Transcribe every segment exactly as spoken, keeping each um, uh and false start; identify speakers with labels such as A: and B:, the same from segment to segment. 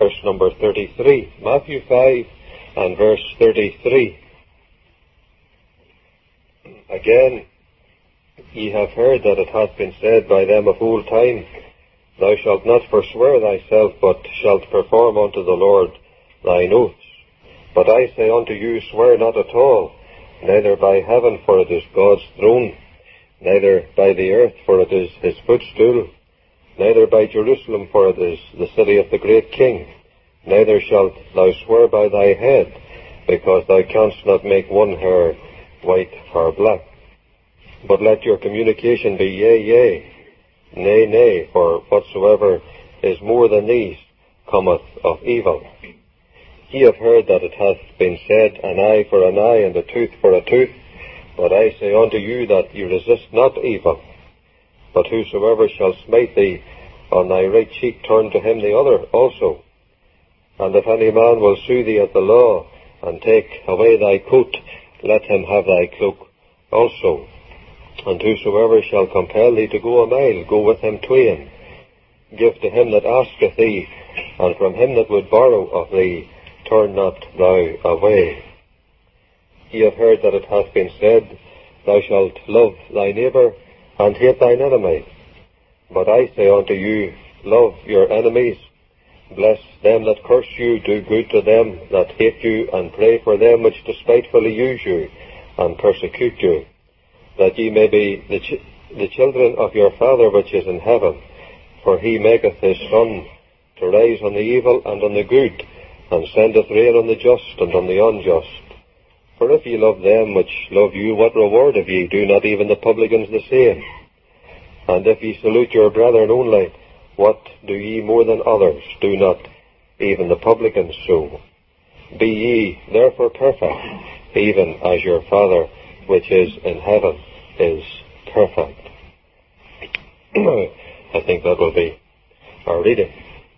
A: verse number thirty-three. Matthew five and verse thirty-three. Again, ye have heard that it hath been said by them of old time, Thou shalt not forswear thyself, but shalt perform unto the Lord thine oaths. But I say unto you, swear not at all, neither by heaven, for it is God's throne, neither by the earth, for it is his footstool, neither by Jerusalem, for it is the city of the great King, neither shalt thou swear by thy head, because thou canst not make one hair white or black. But let your communication be yea, yea, nay, nay, for whatsoever is more than these cometh of evil. Ye have heard that it hath been said, an eye for an eye, and a tooth for a tooth. But I say unto you that ye resist not evil. But whosoever shall smite thee on thy right cheek, turn to him the other also. And if any man will sue thee at the law, and take away thy coat, let him have thy cloak also. And whosoever shall compel thee to go a mile, go with him twain. Give to him that asketh thee, and from him that would borrow of thee, turn not thou away. Ye have heard that it hath been said, Thou shalt love thy neighbour, and hate thine enemy. But I say unto you, love your enemies, bless them that curse you, do good to them that hate you, and pray for them which despitefully use you, and persecute you, that ye may be the, ch- the children of your Father which is in heaven. For he maketh his sun to rise on the evil and on the good, and sendeth rain on the just and on the unjust. For if ye love them which love you, what reward have ye? Do not even the publicans the same? And if ye salute your brethren only, what do ye more than others? Do not even the publicans so? Be ye therefore perfect, even as your Father which is in heaven is perfect. I think that will be our reading.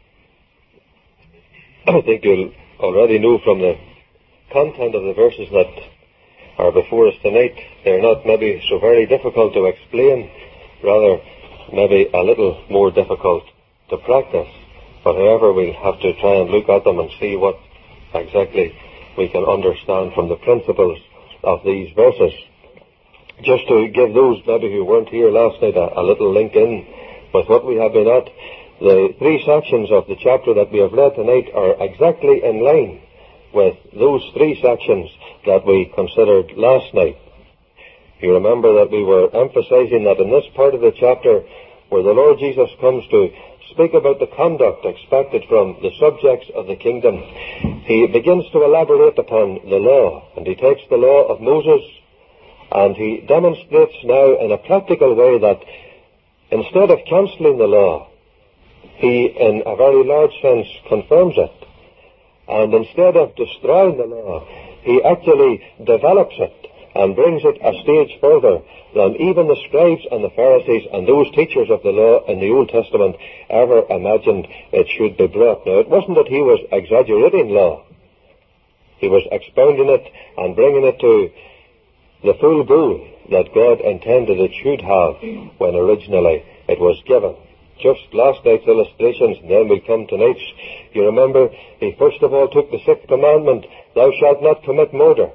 A: I think you'll already know from the content of the verses that are before us tonight, they're not maybe so very difficult to explain, rather maybe a little more difficult to practice. But however, we'll have to try and look at them and see what exactly we can understand from the principles of these verses. Just to give those maybe who weren't here last night a, a little link in with what we have been at, the three sections of the chapter that we have read tonight are exactly in line with those three sections that we considered last night. You remember that we were emphasizing that in this part of the chapter where the Lord Jesus comes to speak about the conduct expected from the subjects of the kingdom, he begins to elaborate upon the law, and he takes the law of Moses and he demonstrates now in a practical way that instead of cancelling the law, he in a very large sense confirms it. And instead of destroying the law, he actually develops it and brings it a stage further than even the scribes and the Pharisees and those teachers of the law in the Old Testament ever imagined it should be brought. Now, it wasn't that he was exaggerating law. He was expounding it and bringing it to the full goal that God intended it should have when originally it was given. Just last night's illustrations, and then we'll come tonight's. You remember, he first of all took the sixth commandment, Thou shalt not commit murder.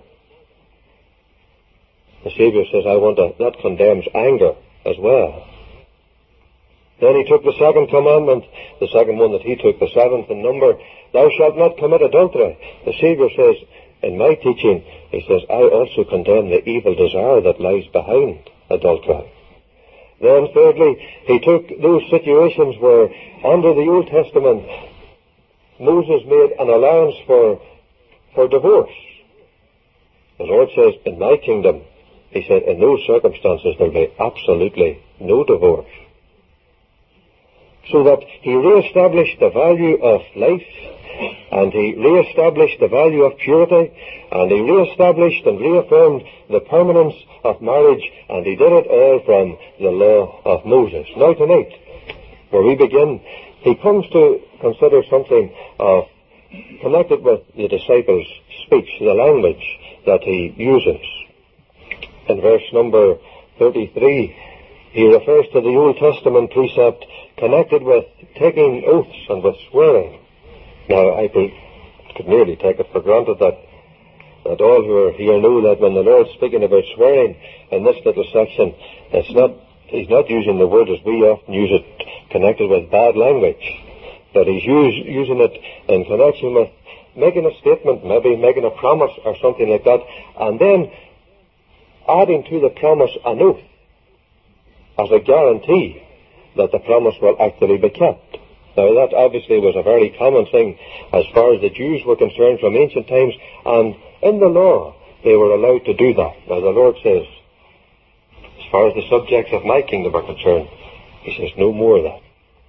A: The Saviour says, I want to, that condemns anger as well. Then he took the second commandment, the second one that he took, the seventh in number, Thou shalt not commit adultery. The Saviour says, in my teaching, he says, I also condemn the evil desire that lies behind adultery. Then thirdly, he took those situations where under the Old Testament Moses made an allowance for, for divorce. The Lord says, in my kingdom, he said, in those circumstances there will be absolutely no divorce. So that he re-established the value of life, and he re-established the value of purity, and he re-established and reaffirmed the permanence of marriage, and he did it all from the law of Moses. Now tonight, where we begin, he comes to consider something of connected with the disciples' speech, the language that he uses. In verse number thirty-three, he refers to the Old Testament precept connected with taking oaths and with swearing. Now, I could nearly take it for granted that, that all who are here know that when the Lord's speaking about swearing in this little section, it's not, he's not using the word as we often use it, connected with bad language, but he's use, using it in connection with making a statement, maybe making a promise or something like that, and then adding to the promise an oath as a guarantee that the promise will actually be kept. Now, that obviously was a very common thing as far as the Jews were concerned from ancient times, and in the law they were allowed to do that. Now, the Lord says, as far as the subjects of my kingdom are concerned, he says no more of that.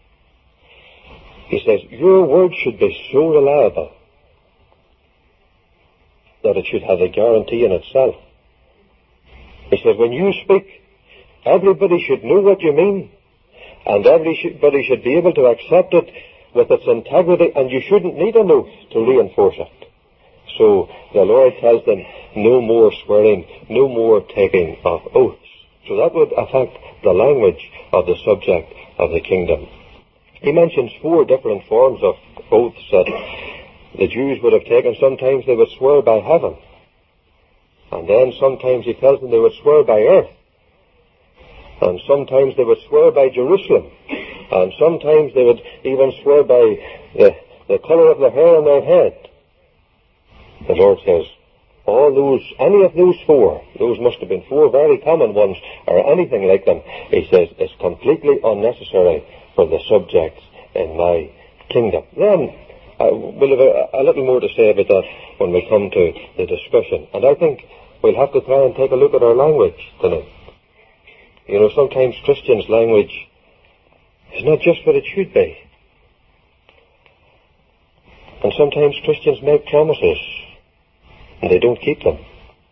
A: He says, your word should be so reliable that it should have a guarantee in itself. He says, when you speak, everybody should know what you mean, and everybody should be able to accept it with its integrity, and you shouldn't need an oath to reinforce it. So the Lord tells them, no more swearing, no more taking of oaths. So that would affect the language of the subject of the kingdom. He mentions four different forms of oaths that the Jews would have taken. Sometimes they would swear by heaven, and then sometimes he tells them they would swear by earth, and sometimes they would swear by Jerusalem, and sometimes they would even swear by the, the colour of the hair on their head. The Lord says, all those, any of those four, those must have been four very common ones, or anything like them, he says, is completely unnecessary for the subjects in my kingdom. Then, uh, we'll have a, a little more to say about that when we come to the discussion. And I think we'll have to try and take a look at our language tonight. You know, sometimes Christians' language is not just what it should be. And sometimes Christians make promises and they don't keep them.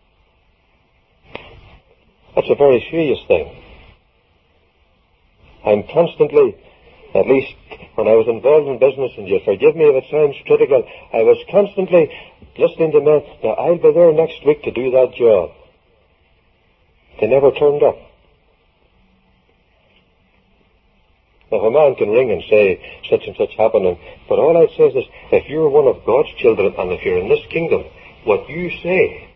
A: That's a very serious thing. I'm constantly, at least when I was involved in business, and you'll forgive me if it sounds critical, I was constantly listening to men, now I'll be there next week to do that job. They never turned up. Now, a man can ring and say, such and such happened, but all I'd say is this, if you're one of God's children, and if you're in this kingdom, what you say,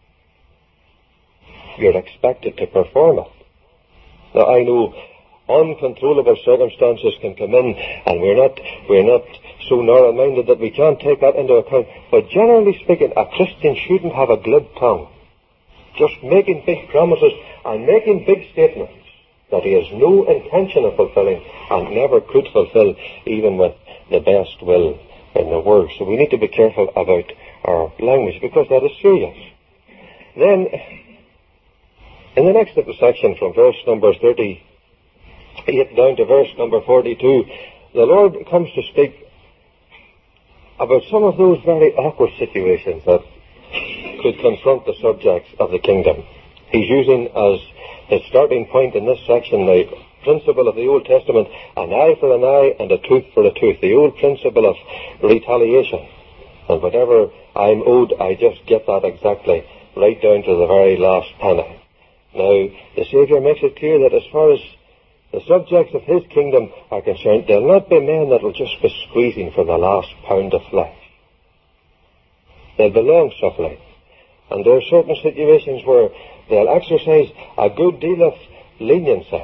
A: you're expected to perform it. Now, I know uncontrollable circumstances can come in, and we're not, we're not so narrow-minded that we can't take that into account, but generally speaking, a Christian shouldn't have a glib tongue, just making big promises and making big statements that he has no intention of fulfilling and never could fulfill, even with the best will in the world. So we need to be careful about our language, because that is serious. Then, in the next little section, from verse number thirty-eight down to verse number forty-two, the Lord comes to speak about some of those very awkward situations that could confront the subjects of the kingdom. He's using as his starting point in this section the principle of the Old Testament, an eye for an eye and a tooth for a tooth, the old principle of retaliation. And whatever I'm owed, I just get that exactly, right down to the very last penny. Now, the Saviour makes it clear that as far as the subjects of his kingdom are concerned, there'll not be men that will just be squeezing for the last pound of flesh. They'll be long-suffering. And there are certain situations where they'll exercise a good deal of leniency.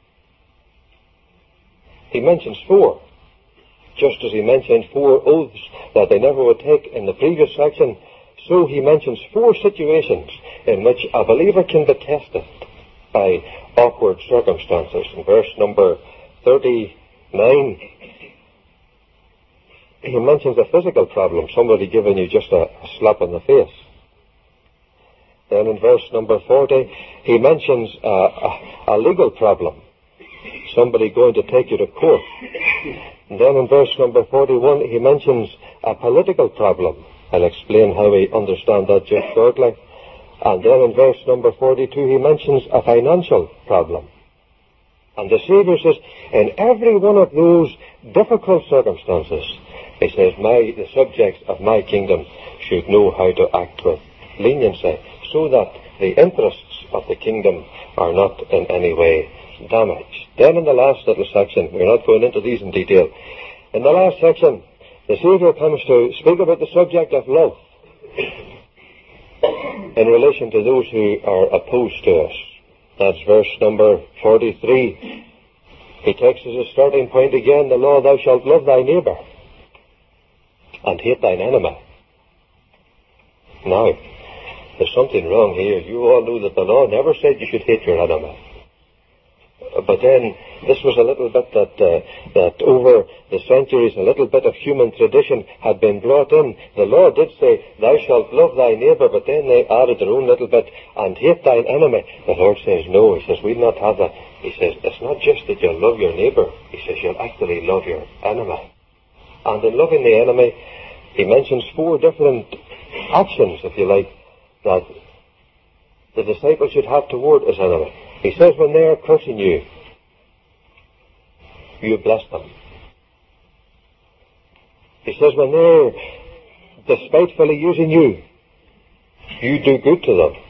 A: He mentions four, just as he mentioned four oaths that they never would take in the previous section. So he mentions four situations in which a believer can be tested by awkward circumstances. In verse number thirty-nine, he mentions a physical problem, somebody giving you just a, a slap in the face. Then in verse number forty, he mentions a, a, a legal problem, somebody going to take you to court. And then in verse number forty-one, he mentions a political problem. I'll explain how we understand that just shortly. And then in verse number forty-two, he mentions a financial problem. And the Saviour says, in every one of those difficult circumstances, he says, my, the subjects of my kingdom should know how to act with leniency, so that the interests of the kingdom are not in any way damaged. Then in the last little section, we're not going into these in detail, in the last section, the Saviour comes to speak about the subject of love in relation to those who are opposed to us. That's verse number forty-three. He takes as a starting point again the law, thou shalt love thy neighbour and hate thine enemy. Now, there's something wrong here. You all know that the law never said you should hate your enemy. But then, this was a little bit that, uh, that over the centuries, a little bit of human tradition had been brought in. The law did say, thou shalt love thy neighbour, but then they added their own little bit, and hate thine enemy. The Lord says, no. He says, we'll not have that. He says, it's not just that you'll love your neighbour. He says, you'll actually love your enemy. And in loving the enemy, he mentions four different actions, if you like, that the disciple should have toward his enemy. He says, when they are cursing you, you bless them. He says, when they're despitefully using you, you do good to them.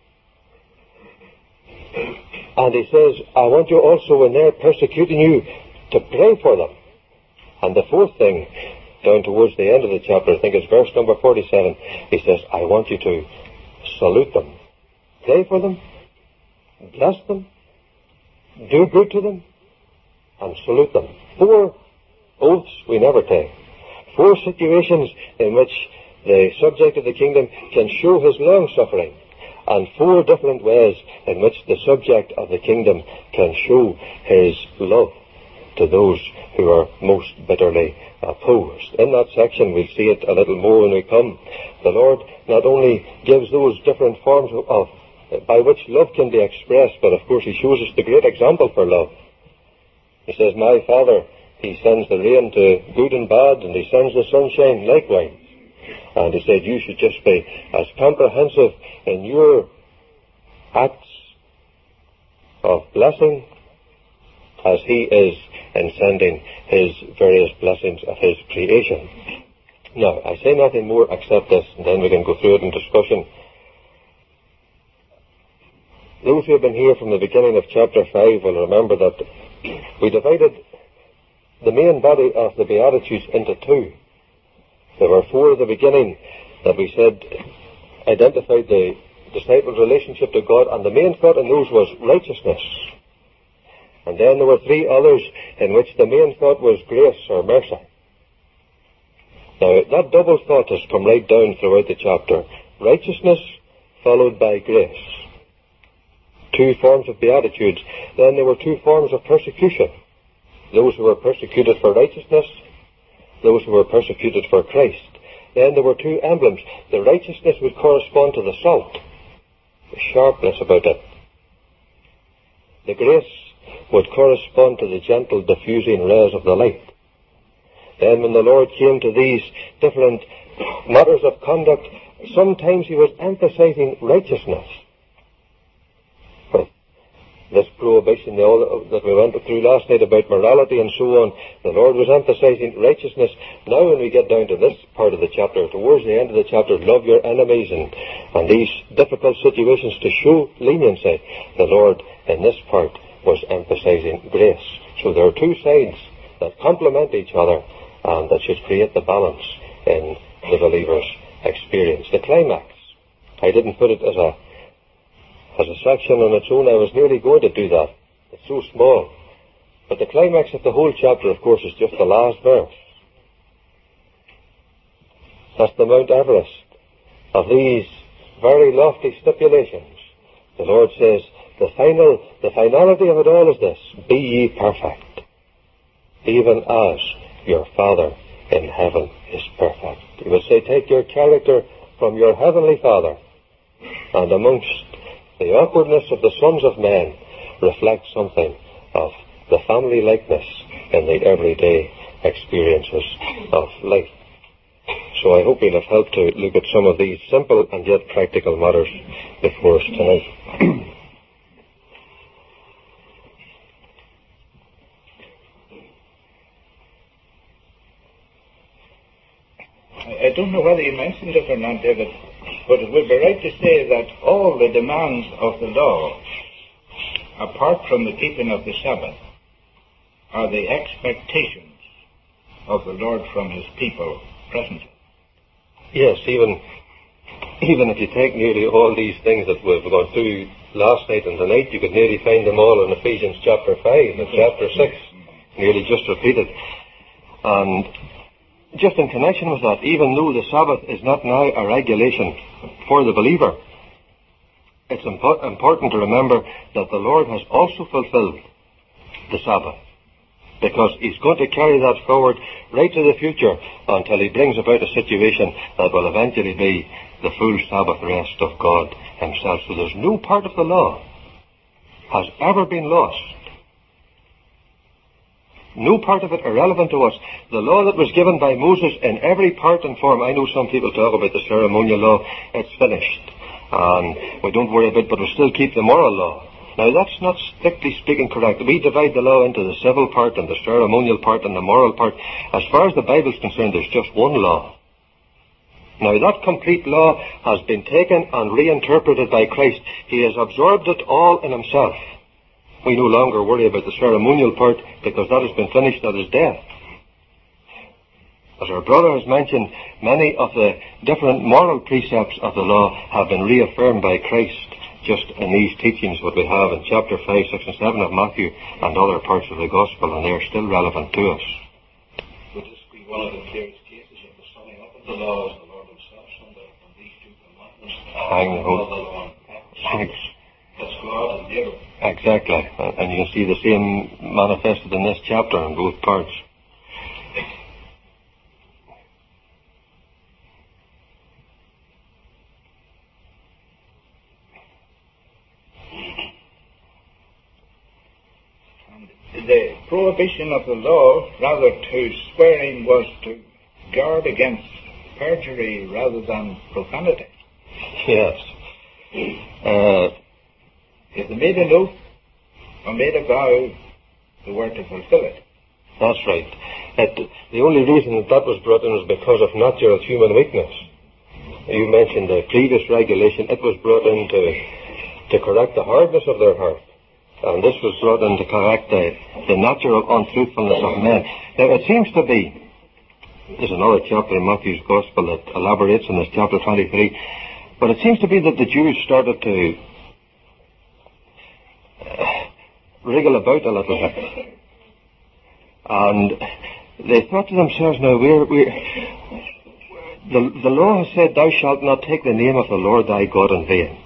A: And he says, I want you also, when they're persecuting you, to pray for them. And the fourth thing, down towards the end of the chapter, I think it's verse number forty-seven, he says, I want you to salute them. Pray for them. Bless them, do good to them, and salute them. Four oaths we never take. Four situations in which the subject of the kingdom can show his long-suffering, and four different ways in which the subject of the kingdom can show his love to those who are most bitterly opposed. In that section we'll see it a little more when we come. The Lord not only gives those different forms of by which love can be expressed, but of course he shows us the great example for love. He says, my Father, he sends the rain to good and bad, and he sends the sunshine likewise. And he said, you should just be as comprehensive in your acts of blessing as he is in sending his various blessings of his creation. Now, I say nothing more except this, and then we can go through it in discussion. Those who have been here from the beginning of chapter five will remember that we divided the main body of the Beatitudes into two. There were four at the beginning that we said identified the disciples' relationship to God, and the main thought in those was righteousness. And then there were three others in which the main thought was grace or mercy. Now, that double thought has come right down throughout the chapter. Righteousness followed by grace. Two forms of beatitudes. Then there were two forms of persecution. Those who were persecuted for righteousness, those who were persecuted for Christ. Then there were two emblems. The righteousness would correspond to the salt, the sharpness about it. The grace would correspond to the gentle diffusing rays of the light. Then when the Lord came to these different matters of conduct, sometimes he was emphasizing righteousness. With this prohibition that we went through last night about morality and so on, the Lord was emphasizing righteousness. Now when we get down to this part of the chapter, towards the end of the chapter, love your enemies and, and these difficult situations to show leniency, the Lord in this part was emphasizing grace. So there are two sides that complement each other and that should create the balance in the believer's experience. The climax, I didn't put it as a as a section on its own. I was nearly going to do that. It's so small. But the climax of the whole chapter, of course, is just the last verse. That's the Mount Everest of these very lofty stipulations. The Lord says, the final, the finality of it all is this: be ye perfect, even as your Father in heaven is perfect. He would say, take your character from your heavenly Father, and amongst the awkwardness of the sons of men, reflect something of the family likeness in the everyday experiences of life. So I hope you'll have helped to look at some of these simple and yet practical matters before us tonight.
B: I don't know whether you mentioned it or not, David, but it would be right to say that all the demands of the law, apart from the keeping of the Sabbath, are the expectations of the Lord from his people presently.
A: Yes, even even if you take nearly all these things that we've gone through last night and tonight, you could nearly find them all in Ephesians chapter five and chapter six, nearly just repeated. And just in connection with that, even though the Sabbath is not now a regulation for the believer, it's impo- important to remember that the Lord has also fulfilled the Sabbath, because he's going to carry that forward right to the future until he brings about a situation that will eventually be the full Sabbath rest of God himself. So there's no part of the law has ever been lost. No part of it irrelevant to us. The law that was given by Moses in every part and form. I know some people talk about the ceremonial law. It's finished. And we don't worry about it, but we still keep the moral law. Now, that's not strictly speaking correct. We divide the law into the civil part and the ceremonial part and the moral part. As far as the Bible is concerned, there's just one law. Now, that complete law has been taken and reinterpreted by Christ. He has absorbed it all in himself. We no longer worry about the ceremonial part because that has been finished, that is death. As our brother has mentioned, many of the different moral precepts of the law have been reaffirmed by Christ just in these teachings that we have in chapter five, six and seven of Matthew and other parts of the Gospel, and they are still relevant to us.
B: Would this be one of the clearest cases of the summing up of the law as the Lord himself summed up on these two commandments?
A: Hang on. Thanks.
B: That's God and neighbor.
A: Exactly. And you can see the same manifested in this chapter in both parts.
B: The prohibition of the law, rather to swearing, was to guard against perjury rather than profanity.
A: Yes. Uh,
B: if they made an oath or made a vow, they were to fulfill it.
A: That's right. It, the only reason that that was brought in was because of natural human weakness. You mentioned the previous regulation. It was brought in to, to correct the hardness of their heart. And this was brought in to correct the, the natural untruthfulness of men. Now, it seems to be, there's another chapter in Matthew's Gospel that elaborates on this, chapter twenty-three, but it seems to be that the Jews started to uh, wriggle about a little bit. And they thought to themselves, now, we're, we're, the, the law has said, thou shalt not take the name of the Lord thy God in vain.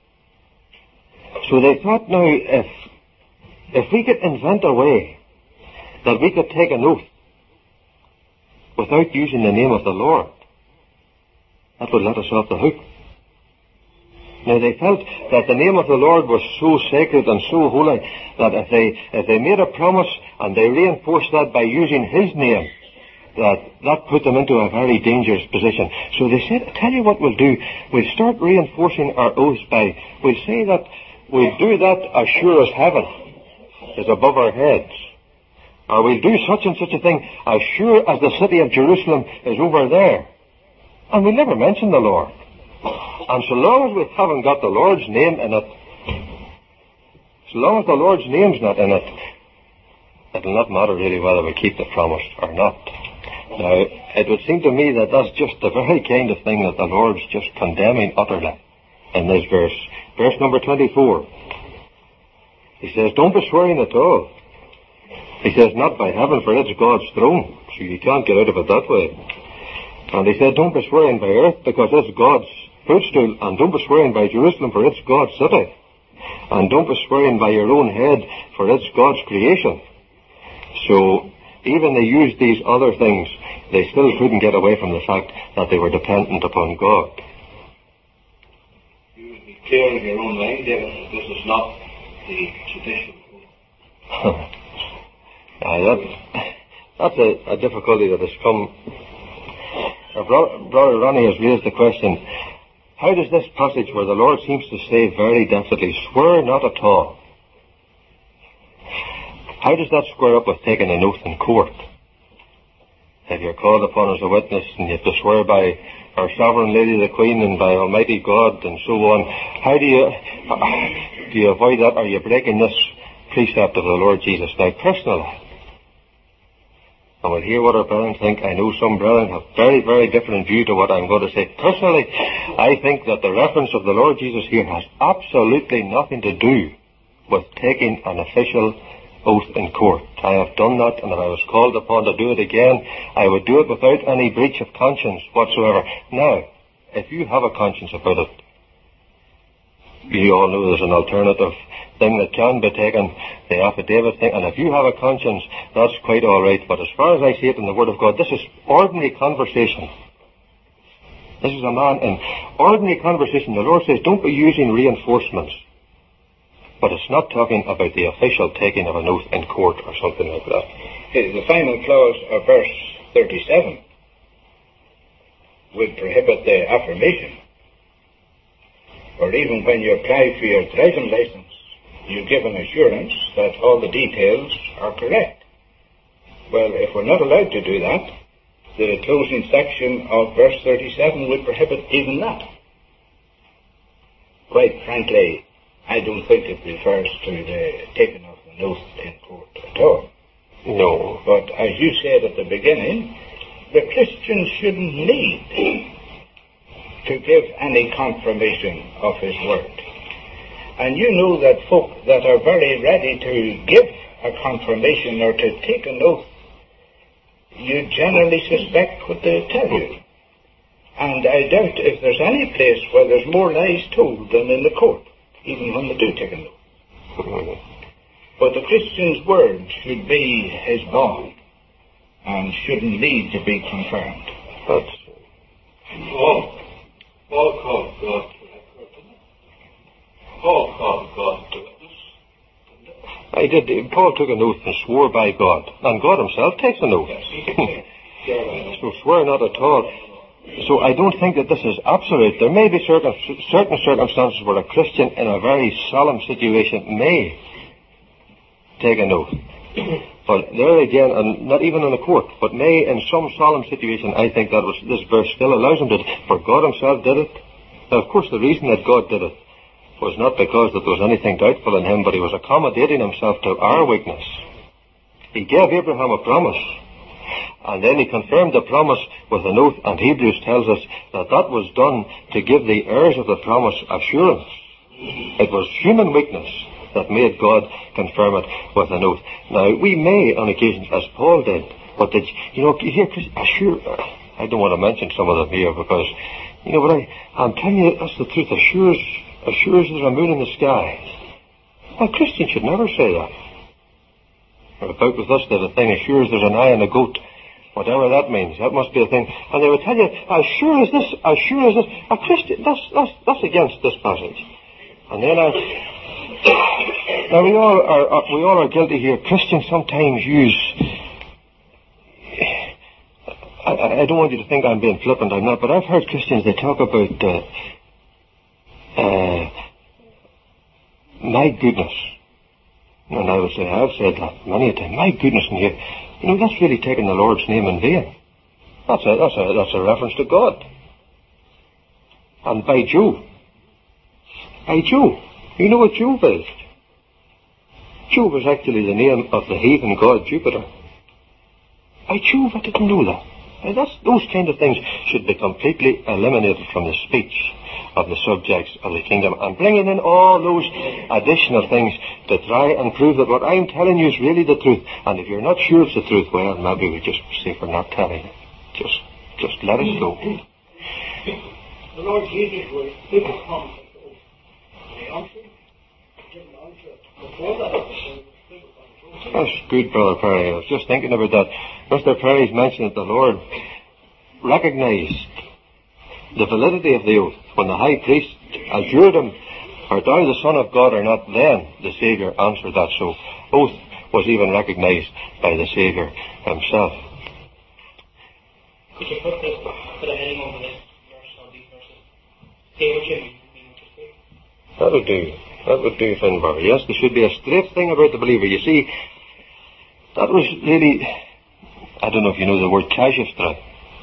A: So they thought, now, if if we could invent a way that we could take an oath without using the name of the Lord, that would let us off the hook. Now, they felt that the name of the Lord was so sacred and so holy that if they if they made a promise and they reinforced that by using His name, that that put them into a very dangerous position. So they said, I tell you what we'll do. We'll start reinforcing our oaths by, we'll say that we'll do that as sure as heaven is above our heads. Or we'll do such and such a thing as sure as the city of Jerusalem is over there. And we never mention the Lord. And so long as we haven't got the Lord's name in it, so long as the Lord's name's not in it, it'll not matter really whether we keep the promise or not. Now, it would seem to me that that's just the very kind of thing that the Lord's just condemning utterly in this verse. Verse number twenty-four. He says, don't be swearing at all. He says, not by heaven, for it's God's throne, so you can't get out of it that way. And he said, don't be swearing by earth, because it's God's footstool, and don't be swearing by Jerusalem, for it's God's city. And don't be swearing by your own head, for it's God's creation. So, even they used these other things, they still couldn't get away from the fact that they were dependent upon God.
B: You would be clear in your own mind, David, that this is not the tradition.
A: uh, that, that's a, a difficulty that has come. Our bro- brother Ronnie has raised the question, how does this passage where the Lord seems to say very definitely, swear not at all, how does that square up with taking an oath in court? If you're called upon as a witness and you have to swear by our sovereign Lady the Queen and by Almighty God and so on, how do you do you avoid that? Are you breaking this precept of the Lord Jesus? Now, personally, and we'll hear what our brethren think. I know some brethren have very, very different view to what I'm going to say. Personally, I think that the reference of the Lord Jesus here has absolutely nothing to do with taking an official oath in court. I have done that, and if I was called upon to do it again, I would do it without any breach of conscience whatsoever. Now, if you have a conscience about it, you all know there's an alternative thing that can be taken, the affidavit thing, and if you have a conscience, that's quite all right. But as far as I see it in the Word of God, this is ordinary conversation. This is a man in ordinary conversation. The Lord says, don't be using reinforcements. But it's not talking about the official taking of an oath in court or something like that.
B: The final clause of verse thirty-seven would prohibit the affirmation. Or even when you apply for your driving license, you give an assurance that all the details are correct. Well, if we're not allowed to do that, the closing section of verse thirty-seven would prohibit even that. Quite frankly, I don't think it refers to the taking of an oath in court at all.
A: No.
B: But as you said at the beginning, the Christian shouldn't need to give any confirmation of his word. And you know that folk that are very ready to give a confirmation or to take an oath, you generally suspect what they tell you. And I doubt if there's any place where there's more lies told than in the court, even when they do take an oath. But the Christian's word should be his bond and shouldn't need to be confirmed.
A: That's
C: Paul, Paul called God to record, didn't he? Paul called God to witness.
A: I did. Paul took an oath and swore by God, and God himself takes an oath.
C: Yes, he can take it.
A: So swear not at all. So I don't think that this is absolute. There may be certain, certain circumstances where a Christian in a very solemn situation may take an oath. But there again, and not even in a court, but may in some solemn situation, I think that was, this verse still allows him to do it. For God himself did it. Now, of course, the reason that God did it was not because that there was anything doubtful in him, but he was accommodating himself to our weakness. He gave Abraham a promise. And then he confirmed the promise with an oath, and Hebrews tells us that that was done to give the heirs of the promise assurance. It was human weakness that made God confirm it with an oath. Now, we may, on occasions, as Paul did, but did, you know, here, assure, I don't want to mention some of them here because, you know, but I, I'm telling you, that's the truth. Assures, assures there's a moon in the sky. A Christian should never say that. About with us, there's a thing, assures there's an eye in a goat. Whatever that means, that must be a thing. And they would tell you, as sure as this, as sure as this, a Christian, that's, that's, that's against this passage. And then I, now we all are, we all are guilty here. Christians sometimes use, I, I don't want you to think I'm being flippant, I'm not, but I've heard Christians, they talk about, uh, uh, my goodness. And I would say, I've said that many a time, my goodness, and you, you know, that's really taking the Lord's name in vain. That's a, that's a, that's a reference to God. And by Jove. By Jove. You know what Jove is? Jove is actually the name of the heathen god Jupiter. By Jove, I didn't know that. Now that's, those kind of things should be completely eliminated from the speech of the subjects of the kingdom, and bringing in all those additional things to try and prove that what I'm telling you is really the truth. And if you're not sure it's the truth, well, maybe we just say we're not telling it. Just, just let it go.
C: The Lord Jesus was people come and they answered, didn't answer before that.
A: That's good, Brother Perry. I was just thinking about that. Mister Perry's mentioned that the Lord recognized the validity of the oath when the high priest assured him, art thou the Son of God or not? Then the Saviour answered that. So oath was even recognized by the Saviour himself.
D: Could you put this, put a heading over this verse or these verses? Say what you mean to say.
A: That would do. That would do, Finbar. Yes, there should be a straight thing about the believer. You see, that was really, I don't know if you know the word casuistry.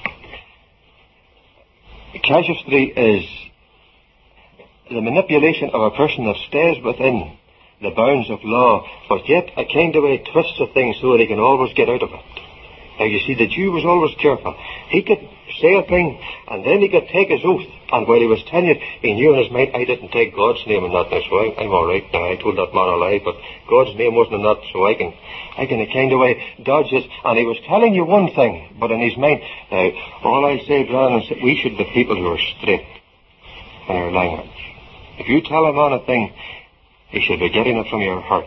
A: Casuistry is the manipulation of a person that stays within the bounds of law, but yet a kind of way twists the thing so that he can always get out of it. Now you see, the Jew was always careful. He could say a thing, and then he could take his oath. And while he was telling it, he knew in his mind, I didn't take God's name in that. So I, I'm all right now. I told that man a lie, but God's name wasn't in that, so I can, I can kind of way dodge it. And he was telling you one thing, but in his mind, now, all I say, brother, is that we should be people who are strict in our language. If you tell a man a thing, he should be getting it from your heart.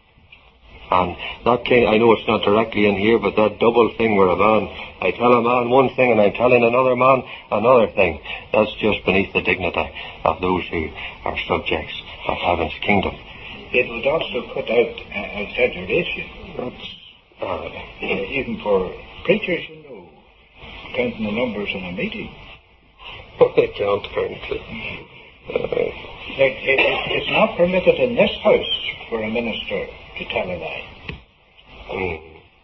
A: And that kind, I know it's not directly in here, but that double thing where a man, I tell a man one thing and I'm telling another man another thing, that's just beneath the dignity of those who are subjects of heaven's kingdom.
B: It would also put out uh, exaggeration.
A: That's, uh,
B: Even for preachers, you know, counting the numbers in a meeting.
A: they can't currently. Uh,
B: It, it, it's not permitted in this house for a minister to tell a lie.
A: mm,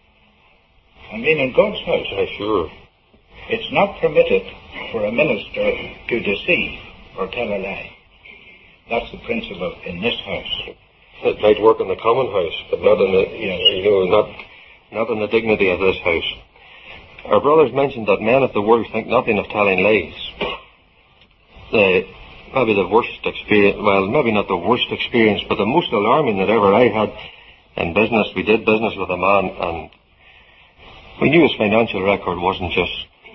B: I mean, in God's house,
A: uh, sure.
B: it's not permitted for a minister to deceive or tell a lie. That's the principle in this house.
A: It might work in the common house, but not in the,
B: Yes.
A: you know, not, not in the dignity of this house. Our brothers mentioned that men of the world think nothing of telling lies. The, maybe the worst experience, well, maybe not the worst experience, but the most alarming that ever I had in business. We did business with a man, and we knew his financial record wasn't just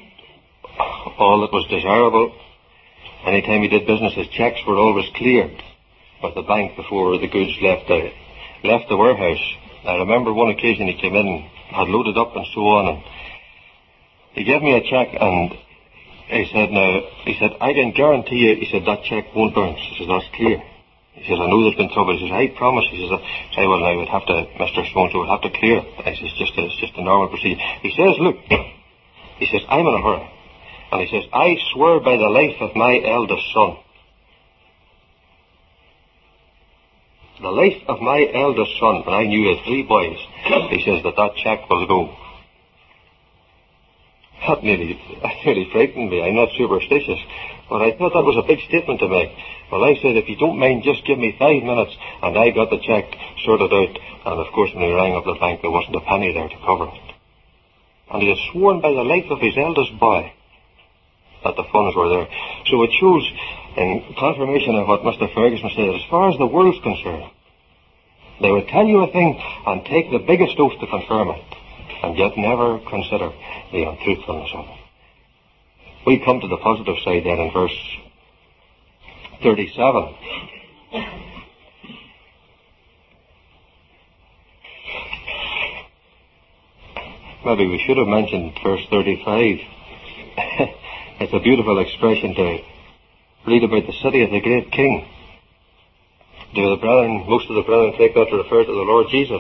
A: all that was desirable. Anytime he did business, his checks were always cleared with the bank before the goods left the, left the warehouse. I remember one occasion he came in, had loaded up and so on, and he gave me a check, and he said, now, he said, I can guarantee you, he said, that check won't bounce. He says, that's clear. He says, I know there's been trouble. He says, I promise. He says, I say, well, I would have to, Mister So-and-so would have to clear it. I says, just a, it's just a normal procedure. He says, look, he says, I'm in a hurry. And he says, I swear by the life of my eldest son. The life of my eldest son, and I knew he had three boys, he says that that check will go. That nearly, that nearly frightened me. I'm not superstitious, but I thought that was a big statement to make. Well, I said, if you don't mind, just give me five minutes, and I got the check sorted out. And of course, when he rang up the bank, there wasn't a penny there to cover it. And he had sworn by the life of his eldest boy that the funds were there. So it shows, in confirmation of what Mister Ferguson said, as far as the world's concerned, they would tell you a thing and take the biggest oath to confirm it, and yet never consider the untruthfulness of it. We come to the positive side then in verse thirty-seven. Maybe we should have mentioned verse thirty-five. It's a beautiful expression to read about the city of the great king. Do the brethren, most of the brethren take that to refer to the Lord Jesus?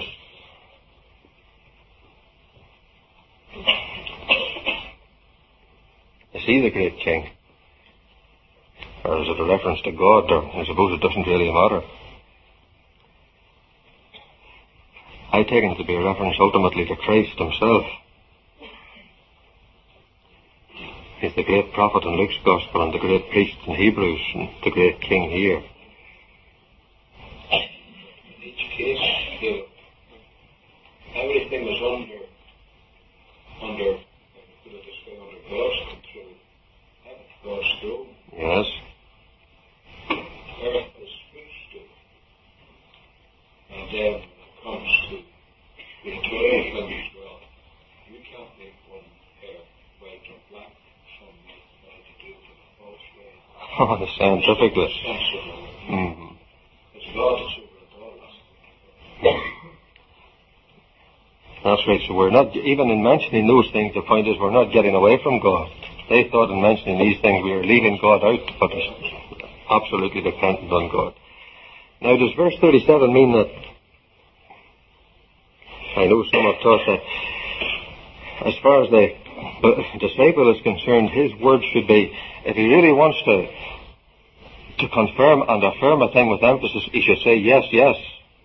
A: Is he the great king? Or is it a reference to God? Or I suppose it doesn't really matter. I take it to be a reference ultimately to Christ himself. He's the great prophet in Luke's Gospel, and the great priest in Hebrews, and the great king here.
C: In each case, you know, everything was under, under, put it this way, under God's control. God's throne.
A: Yes.
C: Earth is footstool. And then when it comes to the twelve things, well, you can't make one hair white or black. Some make that to do it in a false way.
A: Oh, the scientifically.
C: Mm-hmm. It's God that's over it all.
A: That's right. So we're not, even in mentioning those things, the point is we're not getting away from God. They thought in mentioning these things we were leaving God out, but it's absolutely dependent on God. Now, does verse thirty-seven mean that, I know some have taught that as far as the disciple is concerned, his word should be, if he really wants to to confirm and affirm a thing with emphasis, he should say yes, yes.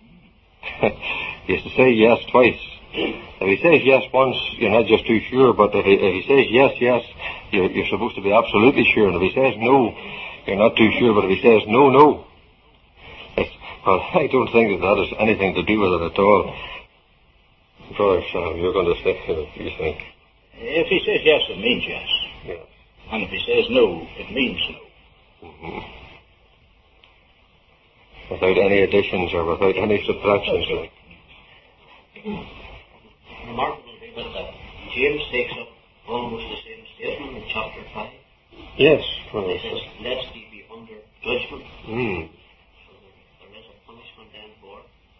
A: He has to say yes twice. If he says yes once, you're not just too sure, but if he, if he says yes, yes, you're, you're supposed to be absolutely sure. And if he says no, you're not too sure, but if he says no, no. It's, well, I don't think that that has anything to do with it at all. Brother Sam, you're going to say, what do you think?
B: If he says yes, it means yes.
A: Yes.
B: And if he says no, it means no.
A: Mm-hmm. Without any additions or without any subtractions. Like.
E: Remarkable thing is that James takes up almost the same statement in chapter five.
A: Yes.
E: He says, lest ye be under judgment.
A: Mm.
E: So there is a punishment then for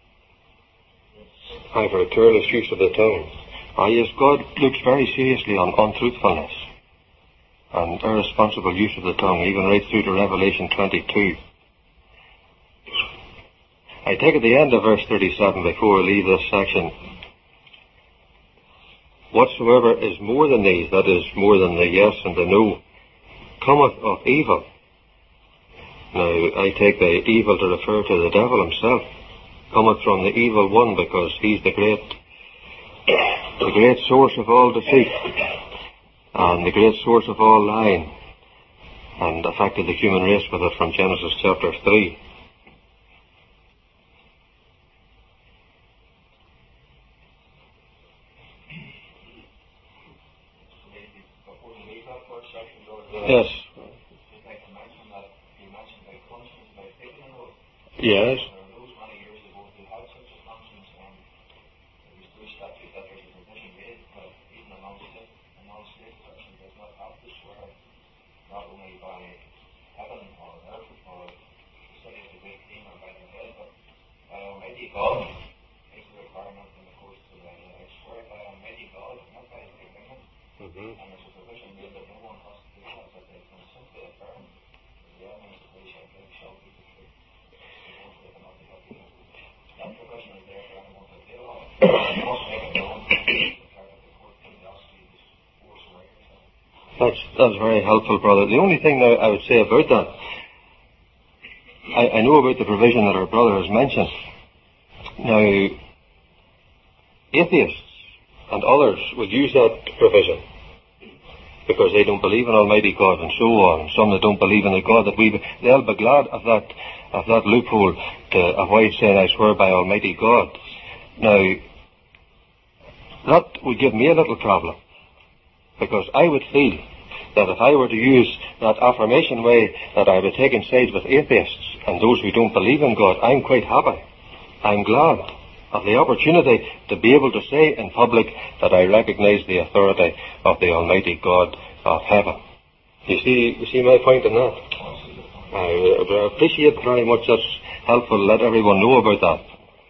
E: this.
A: Aye, for a careless use of the tongue. Ah, yes, God looks very seriously on untruthfulness and irresponsible use of the tongue, even right through to Revelation twenty-two. I take at the end of verse thirty-seven, before we leave this section, whatsoever is more than these, that is, more than the yes and the no, cometh of evil. Now, I take the evil to refer to the devil himself. Cometh from the evil one, because he's the great, the great source of all deceit, and the great source of all lying, and affected the human race with it from Genesis chapter three. Yes. Yes. That's, that's very helpful, brother. The only thing now I would say about that, I, I know about the provision that our brother has mentioned. Now, atheists and others will use that provision because they don't believe in Almighty God and so on. And some that don't believe in the God that we, they'll be glad of that, of that loophole to avoid saying, I swear by Almighty God. Now, that would give me a little problem, because I would feel that if I were to use that affirmation way, that I would take sides with atheists and those who don't believe in God. I'm quite happy. I'm glad of the opportunity to be able to say in public that I recognize the authority of the Almighty God of heaven. You see, you see my point in that? I, I appreciate very much. That's helpful. Let everyone know about that.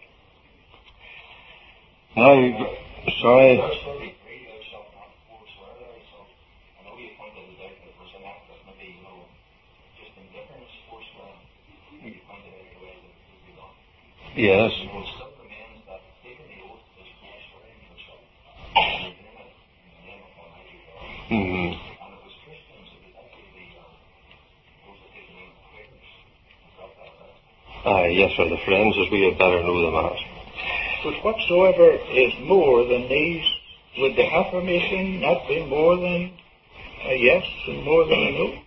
A: Now, sorry. Yes. Mm-hmm. Ah, yes, sir, the friends, as we had better know them as.
B: But whatsoever is more than these, would the affirmation not be more than a yes and more than a no?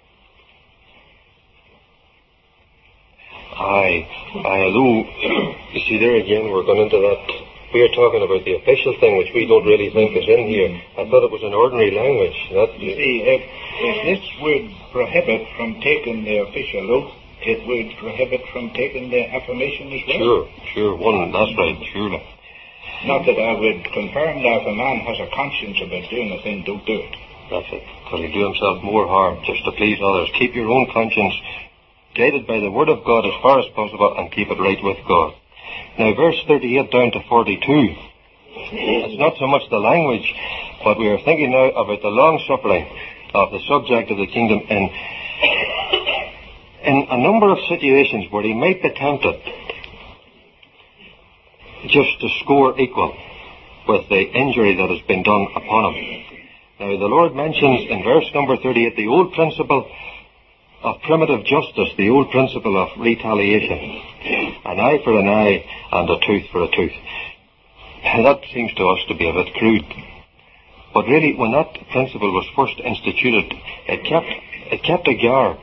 A: Aye, aye, although, you see, there again, we're going into that. We are talking about the official thing, which we don't really think is in here. I thought it was an ordinary language. That,
B: you see, if, if this would prohibit from taking the official oath, it would prohibit from taking the affirmation as well.
A: Sure, sure, one, that's right, surely.
B: Not that I would confirm that if a man has a conscience about doing a thing, don't do it.
A: That's it, because he'll do himself more harm just to please others. Keep your own conscience guided by the Word of God as far as possible, and keep it right with God. Now, verse thirty-eight down to forty-two, it's not so much the language, but we are thinking now about the long-suffering of the subject of the kingdom in, in a number of situations where he might be tempted just to score equal with the injury that has been done upon him. Now, the Lord mentions in verse number thirty-eight the old principle of primitive justice, the old principle of retaliation. An eye for an eye and a tooth for a tooth. That seems to us to be a bit crude. But really, when that principle was first instituted, it kept, it kept a guard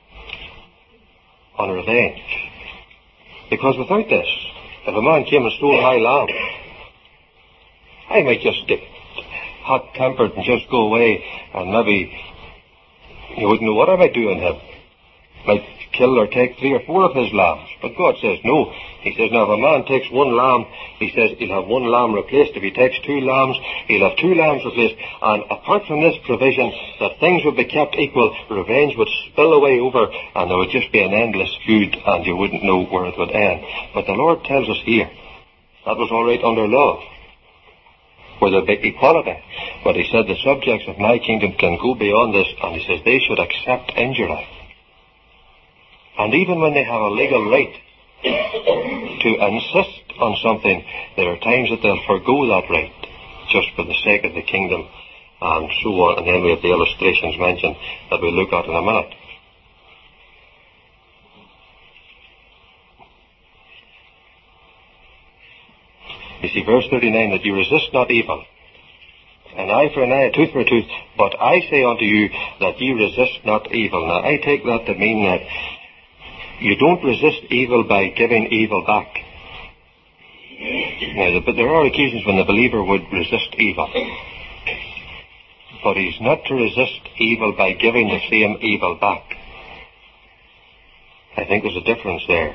A: on revenge. Because without this, if a man came and stole my lamb, I might just get, hot-tempered and just go away, and maybe you wouldn't know what I might do in him. Might kill or take three or four of his lambs. But God says no. He says, now if a man takes one lamb, he says he'll have one lamb replaced. If he takes two lambs, he'll have two lambs replaced. And apart from this provision, that things would be kept equal, revenge would spill away over, and there would just be an endless feud, and you wouldn't know where it would end. But the Lord tells us here, that was all right under law, where there'd be equality. But he said the subjects of my kingdom can go beyond this, and he says they should accept injury. And even when they have a legal right to insist on something, there are times that they'll forgo that right just for the sake of the kingdom, and so on. And then we have the illustrations mentioned that we'll look at in a minute. You see, verse thirty-nine, that you resist not evil. An eye for an eye, a tooth for a tooth. But I say unto you that ye resist not evil. Now, I take that to mean that you don't resist evil by giving evil back. Now, but there are occasions when the believer would resist evil. But he's not to resist evil by giving the same evil back. I think there's a difference there.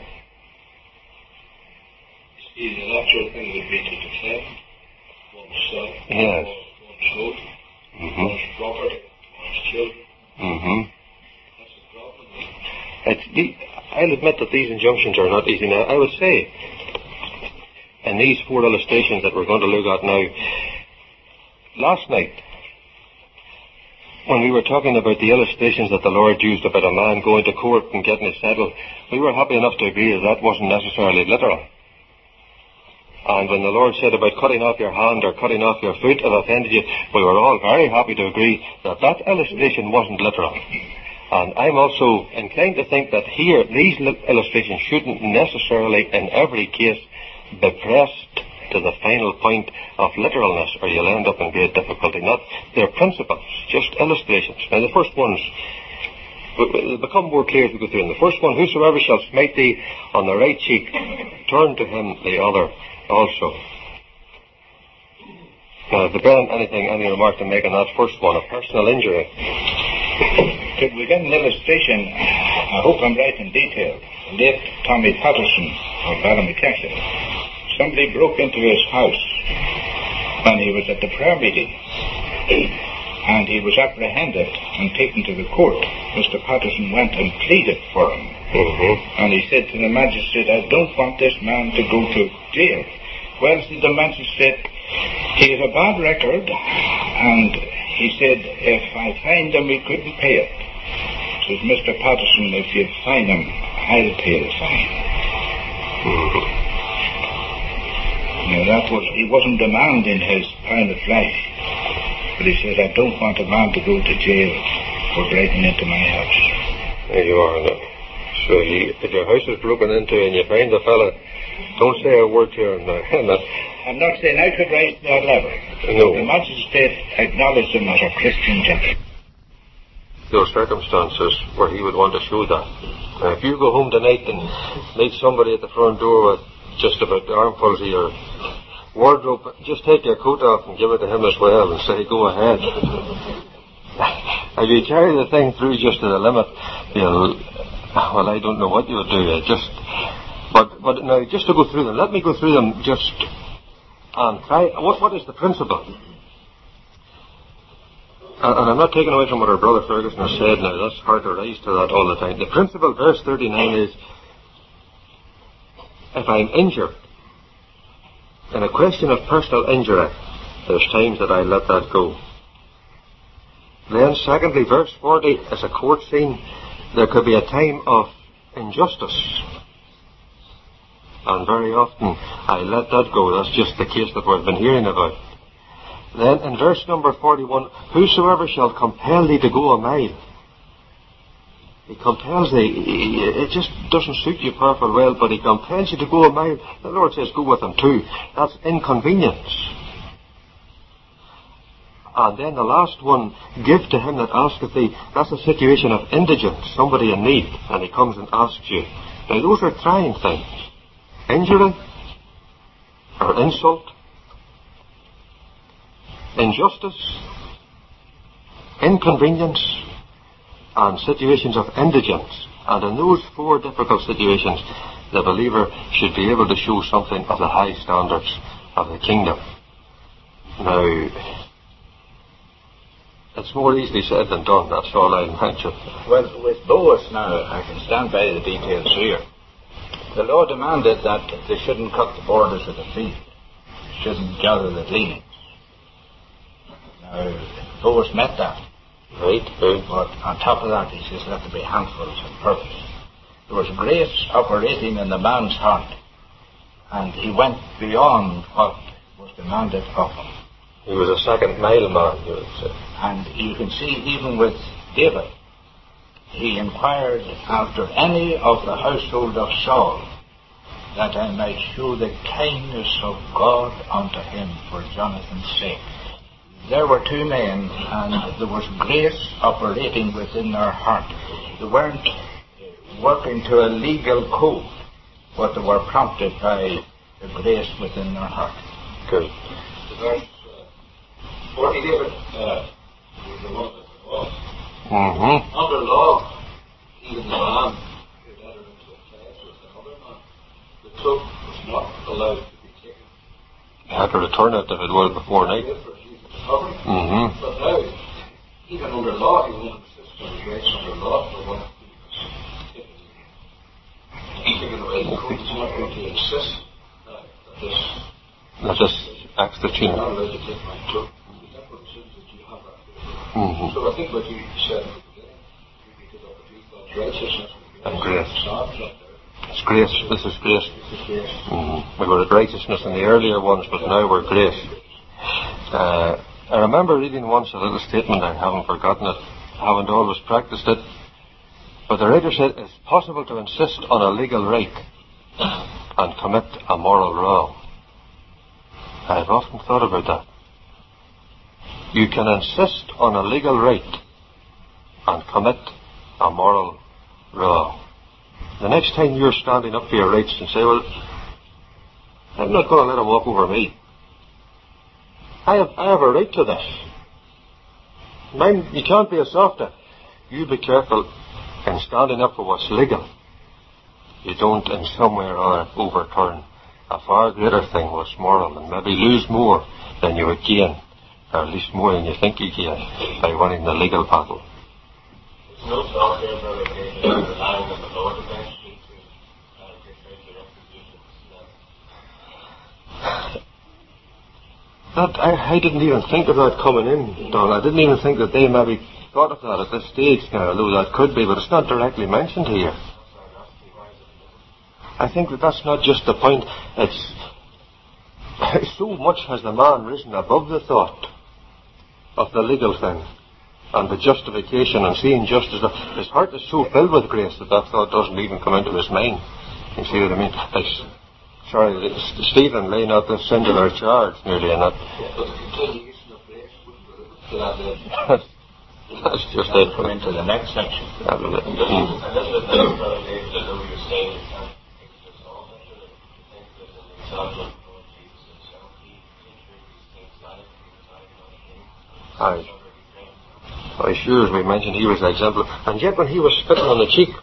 C: See, the natural thing would be to defend oneself,
A: yes.
C: one's home,
A: mm-hmm.
C: one's property, one's children.
A: Mm-hmm.
C: That's the problem.
A: It's the, I'll admit that these injunctions are not easy. Now, I would say, in these four illustrations that we're going to look at now, last night, when we were talking about the illustrations that the Lord used about a man going to court and getting it settled, we were happy enough to agree that that wasn't necessarily literal. And when the Lord said about cutting off your hand or cutting off your foot if offended you, we were all very happy to agree that that illustration wasn't literal. And I'm also inclined to think that here, these illustrations shouldn't necessarily, in every case, be pressed to the final point of literalness, or you'll end up in great difficulty. Not, they're principles, just illustrations. Now, the first ones will become more clear as we go through. And the first one, whosoever shall smite thee on the right cheek, turn to him the other also. Now, if there been anything, any remark to make on that first one, a personal injury.
B: To begin an illustration, I hope I'm right in detail. Late Tommy Patterson of Ballymacarthy, somebody broke into his house when he was at the prayer meeting, and he was apprehended and taken to the court. Mister Patterson went and pleaded for him.
A: Mm-hmm.
B: And he said to the magistrate, I don't want this man to go to jail. Well, said the magistrate, he has a bad record, and he said, if I find him, he couldn't pay it. Says Mister Patterson, if you fine him, I'll pay the fine.
A: Mm-hmm.
B: Now, that was, he wasn't demanding his pound of flesh, but he said, I don't want a man to go to jail for breaking into my house.
A: There you are now. So you, if your house is broken into and you find the fella, don't say a word to him now.
B: I'm not saying I could rise to that level.
A: No.
B: The magistrate acknowledged him as a Christian gentleman.
A: There are circumstances where he would want to show that. Now, if you go home tonight and meet somebody at the front door with just about the armfuls of your wardrobe, just take your coat off and give it to him as well and say, go ahead. If you carry the thing through just to the limit, you'll, well, I don't know what you would do. Just, but, but now, just to go through them, let me go through them just and try. What, what is the principle? And, and I'm not taking away from what our brother Ferguson has said now. That's hard to rise to that all the time. The principle, verse thirty-nine, is if I'm injured in a question of personal injury, there's times that I let that go. Then, secondly, verse forty is a court scene. There could be a time of injustice. And very often I let that go. That's just the case that we've been hearing about. Then in verse number forty-one, whosoever shall compel thee to go a mile. He compels thee. It just doesn't suit you powerful well, but he compels you to go a mile. The Lord says go with him too. That's inconvenience. And then the last one, give to him that asketh thee. That's a situation of indigence, somebody in need, and he comes and asks you. Now those are trying things. Injury or insult injustice, inconvenience, and situations of indigence. And in those four difficult situations, the believer should be able to show something of the high standards of the kingdom. Now, it's more easily said than done, that's all I'll mention.
B: Well, with Boaz now, I can stand by the details here. The law demanded that they shouldn't cut the borders of the field, shouldn't gather the gleanings. Now, Boaz met that.
A: Right, right.
B: But on top of that, he says let there be handfuls of purpose. There was grace operating in the man's heart, and he went beyond what was demanded of him.
A: He was a second mile man, you would say.
B: And you can see even with David, he inquired after any of the household of Saul, that I might show the kindness of God unto him for Jonathan's sake. There were two men, and there was grace operating within their heart. They weren't working to a legal code, but they were prompted by the grace within their heart.
A: Good.
C: Verse forty, David, uh, was the one that was.
A: Mm-hmm.
C: Under law, even the man who entered into a pledge with another man, the cloak was not allowed to be taken.
A: You had to return it if it was before night.
C: Mm-hmm. But now, even under law, he won't insist on the grace under law for what he was taken away. The court is not going to insist uh, that this.
A: That this extra tune.
C: I'm not allowed to take my cloak. The difference is that you have that.
A: Mm-hmm.
C: So I think what you said at the beginning, you need to look at you God's righteousness
A: and grace.
C: grace.
A: It's grace. This is grace.
C: This is grace.
A: Mm-hmm. We were at righteousness in the earlier ones, but now we're grace. Uh, I remember reading once a little statement, I haven't forgotten it, haven't always practiced it, but the writer said it's possible to insist on a legal right and commit a moral wrong. I've often thought about that. You can insist on a legal right and commit a moral wrong. The next time you're standing up for your rights and say, well, I'm not going to let him walk over me. I have, I have a right to this. Mine, you can't be a softer. You be careful in standing up for what's legal. You don't in some way or other overturn a far greater thing what's moral and maybe lose more than you would gain, or at least more than you think you gain by winning the legal battle.
E: There's no talk there about occasionally relying on the Lord eventually to uh, defend your reputation.
A: That, I, I didn't even think of that coming in, Don. I didn't even think that they maybe thought of that at this stage now, although that could be, but it's not directly mentioned here. I think that that's not just the point. It's so much has the man risen above the thought of the legal thing and the justification and seeing justice. His heart is so filled with grace that that thought doesn't even come into his mind. You see what I mean? Like, sorry, Stephen laying out this singular charge nearly in that. That's just it.
B: Come into the next section.
A: That was it. Aye. Why, sure, as we mentioned, he was an example. And yet when he was spitting on the cheek,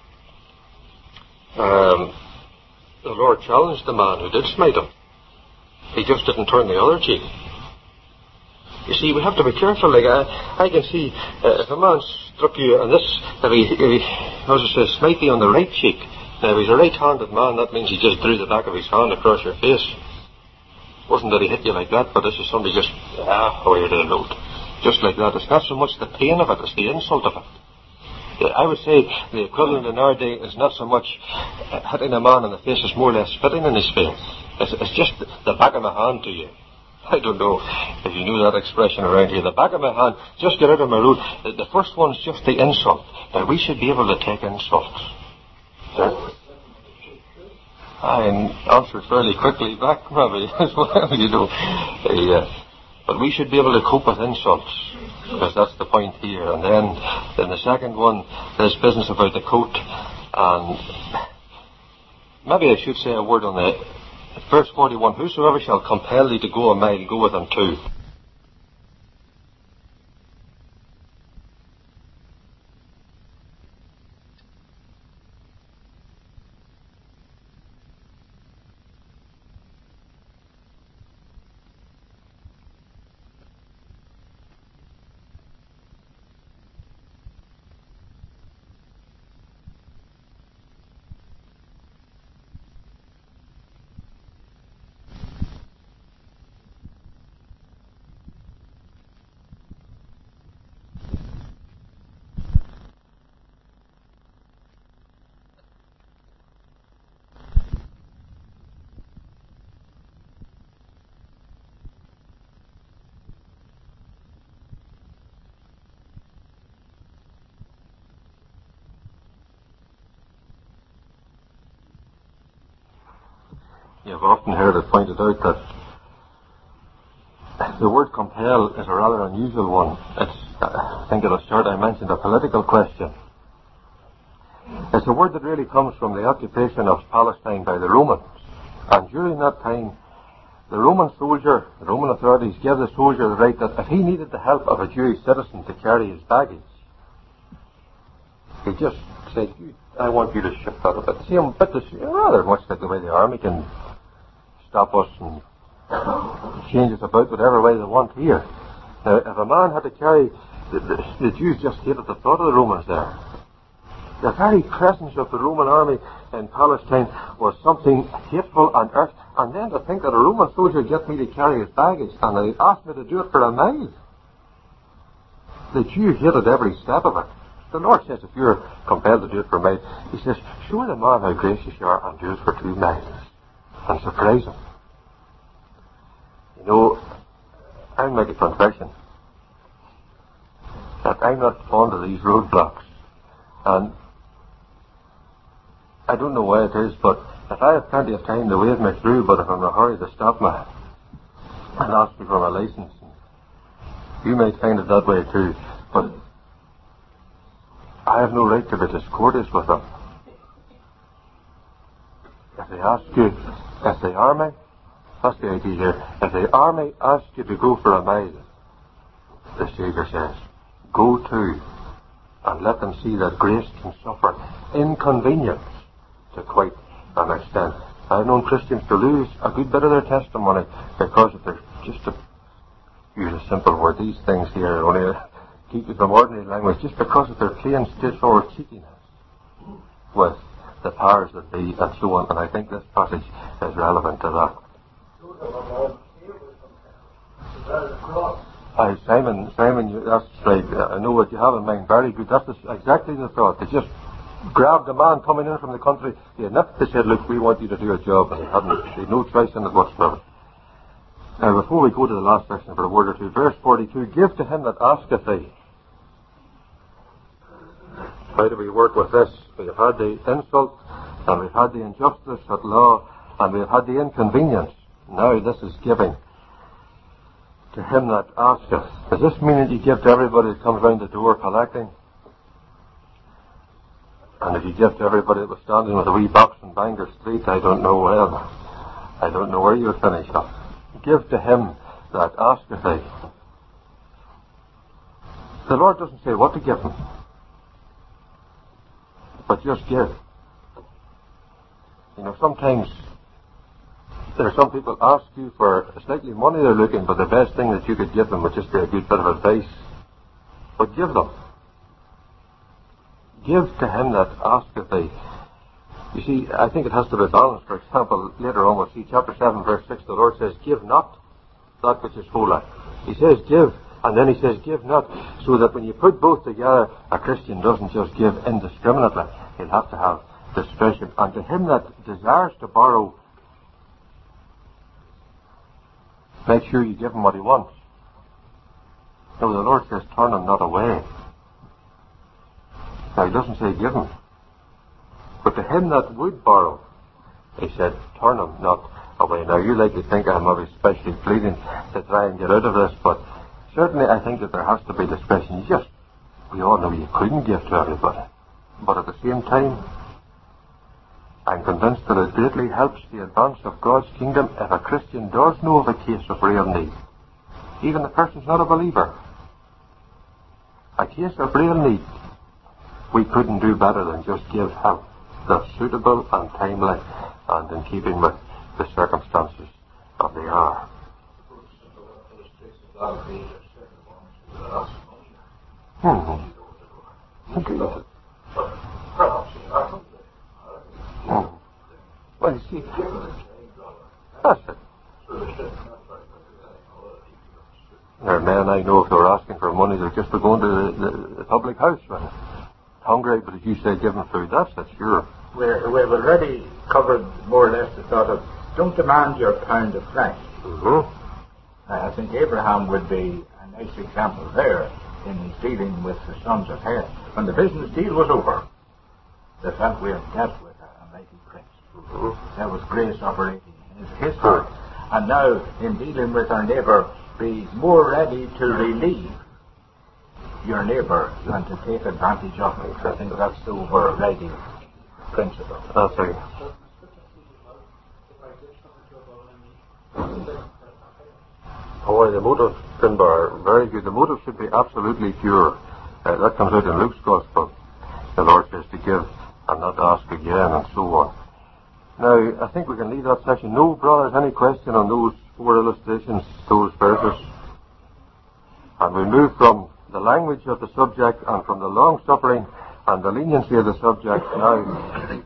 A: um, the Lord challenged the man who did smite him. He just didn't turn the other cheek. You see, we have to be careful. Like I, I can see, uh, if a man struck you and this, if he, if he how does it say, smite thee on the right cheek. Now, if he's a right-handed man, that means he just drew the back of his hand across your face. It wasn't that he hit you like that, but this is somebody just, ah, how are you doing, Lord? Just like that. It's not so much the pain of it, it's the insult of it. I would say the equivalent in our day is not so much uh, hitting a man in the face, it's more or less spitting in his face. It's, it's just the back of my hand to you. I don't know if you knew that expression around here. The back of my hand, just get out of my road. The, the first one's just the insult. Now, we should be able to take insults. I answered fairly quickly back, maybe, as well, you know. Uh, but we should be able to cope with insults, because that's the point here. And then, then the second one, this business about the coat, and maybe I should say a word on that. Verse forty-one, whosoever shall compel thee to go a mile, go with him too. You've often heard it pointed out that the word compel is a rather unusual one. It's, I think at the start I mentioned a political question. It's a word that really comes from the occupation of Palestine by the Romans. And during that time, the Roman soldier, the Roman authorities gave the soldier the right that if he needed the help of a Jewish citizen to carry his baggage, he just said, I want you to ship that a bit. See, a bit this, rather much like the way the army can stop us and change us about whatever way they want here. Now, if a man had to carry, the, the, the Jews just hated the thought of the Romans there. The very presence of the Roman army in Palestine was something hateful on earth. And then to think that a Roman soldier would get me to carry his baggage and they asked me to do it for a mile. The Jew hated every step of it. The Lord says if you're compelled to do it for a mile, He says, show the man how gracious you are and do it for two miles. And surprise him. You know, I'll make a confession that I'm not fond of these roadblocks. And I don't know why it is, but if I have plenty of time to wave me through, but if I'm in a hurry to stop me and ask me for my license, you might find it that way too, but I have no right to be discourteous with them. If they ask you, if the army, that's the idea here, if the army asks you to go for a mile, the Saviour says, go to, and let them see that grace can suffer inconvenience to quite an extent. I've known Christians to lose a good bit of their testimony because of their, just to use a simple word, these things here only keep it from ordinary language, just because of their plain, straightforward cheekiness with the powers that be and so on. And I think this passage is relevant to that. Aye, Simon, Simon, you, that's right. I know what you have in mind. Very good. That's the, exactly the thought. They just grabbed a man coming in from the country. They nipped. They said, look, we want you to do a job. And they hadn't, they had no choice in it whatsoever. Now, before we go to the last section for a word or two, verse forty-two, give to him that asketh thee. How do we work with this? We have had the insult, and we've had the injustice at law, and we've had the inconvenience. Now this is giving to him that asketh. Does this mean that you give to everybody that comes round the door collecting? And if you give to everybody that was standing with a wee box in Bangor Street, I don't know where. I don't know where you would finish up. Give to him that asketh thee. The Lord doesn't say what to give him, but just give. You know, sometimes there are some people ask you for slightly money they're looking, but the best thing that you could give them would just be a good bit of advice. But give them. Give to him that asketh thee. You see, I think it has to be balanced. For example, later on we'll see chapter seven verse six, the Lord says, give not that which is holy. He says give, and then he says give not, so that when you put both together, a Christian doesn't just give indiscriminately. He'll have to have discretion. And to him that desires to borrow, make sure you give him what he wants. So the Lord says, turn him not away. Now, he doesn't say give him. But to him that would borrow, he said, turn him not away. Now, you likely think I'm maybe especially pleading to try and get out of this, but certainly I think that there has to be discretion. You just, we all know you couldn't give to everybody. But at the same time, I'm convinced that it greatly helps the advance of God's kingdom if a Christian does know of a case of real need. Even the person's not a believer. A case of real need. We couldn't do better than just give help that's suitable and timely and in keeping with the circumstances of the hour. Hmm. Indeed. Hmm. Well, you see, that's it. There are men I know if they were asking for money, they're just going to the, the, the public house with it. Hungry, but as you say, give them food. That's it, sure.
B: We're, we've already covered more or less the thought of don't demand your pound of flesh.
A: Mm-hmm.
B: I think Abraham would be a nice example there in his dealing with the sons of Heth. When the business deal was over, they felt we had dealt with a mighty prince.
A: Mm-hmm.
B: There was grace operating in his history. And now, in dealing with our neighbour, be more ready to relieve your neighbour than to take advantage of it. I think that's the overriding principle.
A: That's right. Oh, the motive, Finbar, very good. The motive should be absolutely pure. Uh, that comes out in Luke's Gospel. The Lord says to give and not ask again, and so on. Now, I think we can leave that section. No, brothers, any question on those four illustrations, those verses? And we move from the language of the subject and from the long-suffering and the leniency of the subject now,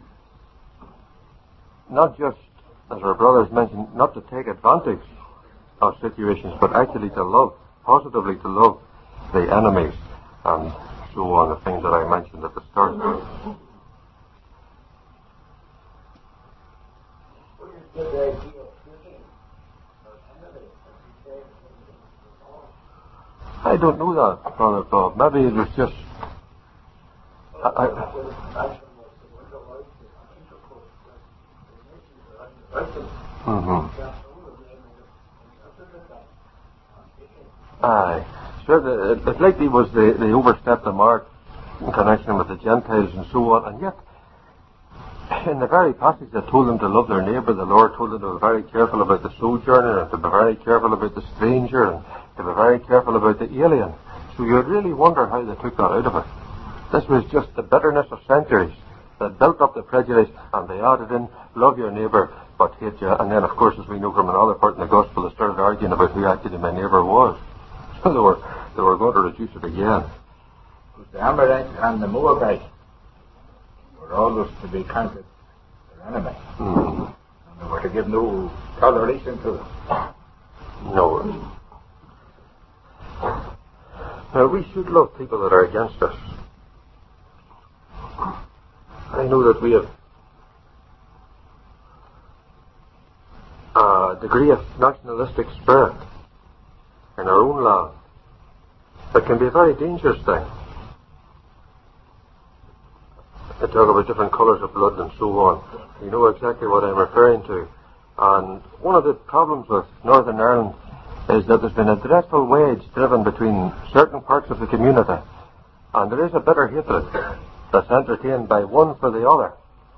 A: not just, as our brothers mentioned, not to take advantage of situations, but actually to love, positively to love the enemies, and so on, the things that I mentioned at the start. I don't know that, Brother Bob. Maybe it was just... I, I, mm-hmm. Aye. Sure, the, it likely was they, they overstepped the mark in connection with the Gentiles and so on, and yet, in the very passage that told them to love their neighbour, the Lord told them to be very careful about the sojourner, and to be very careful about the stranger, and to be very careful about the alien. So you'd really wonder how they took that out of it. This was just the bitterness of centuries that built up the prejudice, and they added in, love your neighbour, but hate you. And then, of course, as we know from another part in the Gospel, they started arguing about who actually my neighbour was. So they were, they were going to reduce it again.
B: The Amorites and the Moabites were always to be counted their enemy.
A: Mm-hmm.
B: And they were to give no toleration to them.
A: No. Now, we should love people that are against us. I know that we have a degree of nationalistic spirit in our own land that can be a very dangerous thing. I talk about different colours of blood and so on. You know exactly what I'm referring to. And one of the problems with Northern Ireland is that there's been a dreadful wedge driven between certain parts of the community, and there is a bitter hatred that's entertained by one for the other.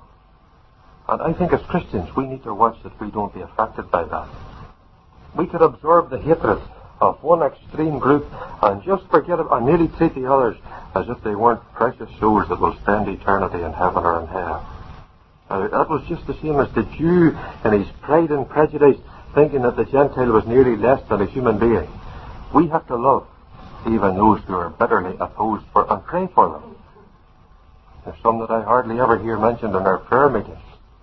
A: And I think as Christians we need to watch that we don't be affected by that. We could absorb the hatred of one extreme group and just forget it and nearly treat the others as if they weren't precious souls that will spend eternity in heaven or in hell. Now, that was just the same as the Jew in his pride and prejudice, thinking that the Gentile was nearly less than a human being. We have to love even those who are bitterly opposed for and pray for them. There's some that I hardly ever hear mentioned in our prayer meetings.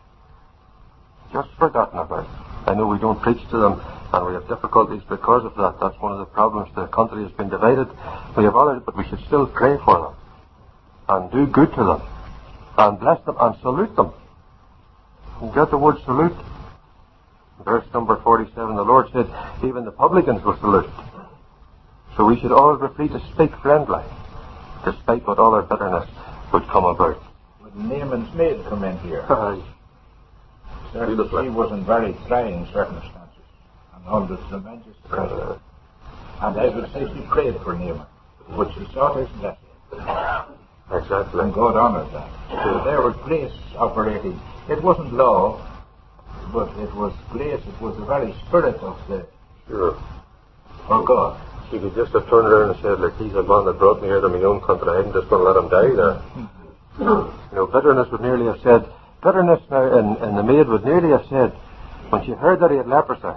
A: Just forgotten about. I know we don't preach to them, and we have difficulties because of that. That's one of the problems. The country has been divided. We have others, but we should still pray for them and do good to them and bless them and salute them. You get the word salute? Verse number forty-seven, the Lord said, even the publicans will salute. So we should always be free to speak friendly, despite what all our bitterness would come about.
B: Would Naaman's maid come in here?
A: Aye.
B: Certainly she was in very trying circumstances, and under tremendous pressure. And I would say she prayed for Naaman, but she sought his blessing.
A: Exactly.
B: And God honoured that. So there was grace operating. It wasn't law, but it was grace. It was the very spirit of the
A: sure.
B: of God.
A: She could just have turned around and said, look, he's a man that brought me here to my own country. I'm just going to let him die there. You know, bitterness would nearly have said, bitterness now, and, and the maid would nearly have said, when she heard that he had leprosy,